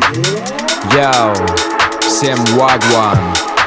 Йоу, всем вагван.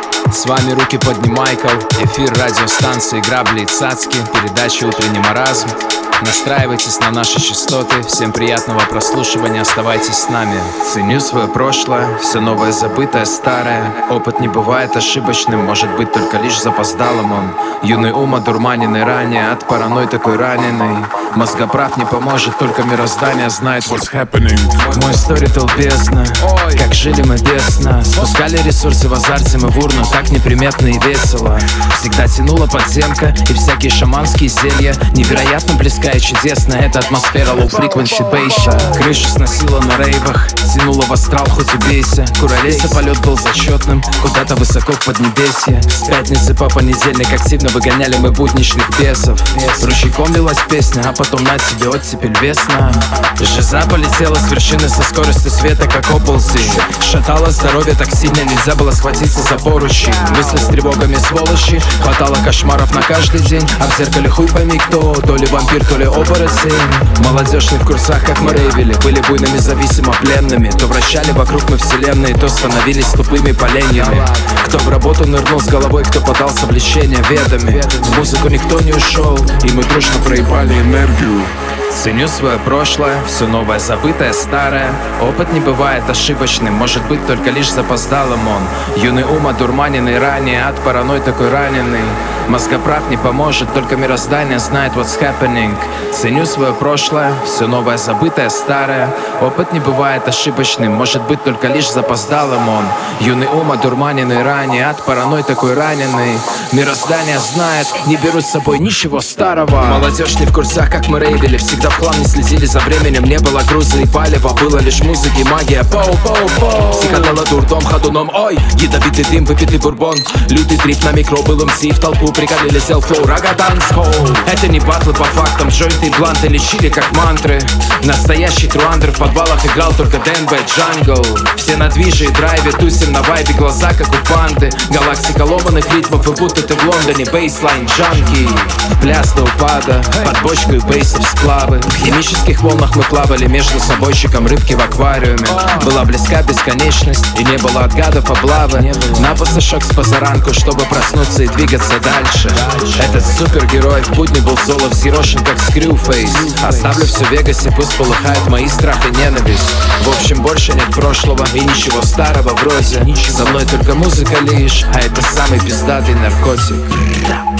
С вами Руки Поднимайкл, эфир радиостанции Грабли и Цацки, передача «Утренний маразм». Настраивайтесь на наши частоты. Всем приятного прослушивания, оставайтесь с нами. Ценю свое прошлое, все новое забытое старое. Опыт не бывает ошибочным, может быть только лишь запоздалым он. Юный ум одурманенный ранее, от паранойи такой раненый. Мозгоправ не поможет, только мироздание знает what's happening. Мой сторител бездна, как жили мы бесно. Спускали ресурсы в азарте мы в урну, так неприметно и весело. Всегда тянула подземка и всякие шаманские зелья. Невероятно близкая и чудесная эта атмосфера low frequency бейша. Крышу сносила на рейвах, тянула в астрал, хоть убейся. Куролеса полет был зачетным, куда-то высоко в поднебесье. С пятницы по понедельник активно выгоняли мы будничных бесов. Ручейком лилась песня, а потом на тебе оттепель весна. Жиза полетела с вершины со скоростью света, как оползень. Шатало здоровье так сильно, нельзя было схватиться за поручень. Мысли с тревогами сволочи, хватало кошмаров на каждый день. А в зеркале хуй пойми кто, то ли вампир, то ли оборотень. Молодежь не в курсах, как мы рейвили, были буйными зависимо пленными. То вращали вокруг мы вселенной, то становились тупыми поленьями. Кто в работу нырнул с головой, кто подался в лечение ведами. В музыку никто не ушел, и мы дружно проебали энергию. Ценю свое прошлое, все новое забытое старое. Опыт не бывает ошибочным, может быть только лишь запоздалым он. Юный ум одурманенный ранее, от паранойи такой раненый. Мозгоправ не поможет, только мироздание знает what's happening. Ценю свое прошлое, все новое забытое старое. Опыт не бывает ошибочным, может быть только лишь запоздалым он. Юный ум одурманенный ранее, от паранойи такой раненый. Мироздание знает, не беру с собой ничего старого. Молодежь не в курсах, как мы рейвили, всегда в хлам не следили за временем. Не было груза и палева, было лишь музыки, магия. Поу-поу-поу. Психодела дурдом, ходуном, ой. Ядовитый дым, выпитый бурбон. Лютый трип на микро был МС. В толпу прикалили селфлоу, рага дансхолл. Это не батлы по фактам, джойнты и бланты лечили как мантры. Настоящий труандер в подвалах играл только ДНБ Джангл. Все на движе и драйве, тусим на вайбе, глаза как у панды. Галактика ломаных ритмов, и будто ты в Лондоне, бейслайн джанки. В пляс до упада, под бочкой бейсов сплавы. В химических волнах мы плавали между собойчиком рыбки в аквариуме. Была близка бесконечность, и не было от гадов облавы. На пасашок с позаранку, чтобы проснуться и двигаться дальше. Этот супергерой в будни был соло взъерошен, как скрюфейс. Оставлю все в Вегасе, пусть полыхают мои страх и ненависть. В общем, больше нет прошлого и ничего старого вроде. За мной только музыка лишь, а это самый пиздатый наркотик.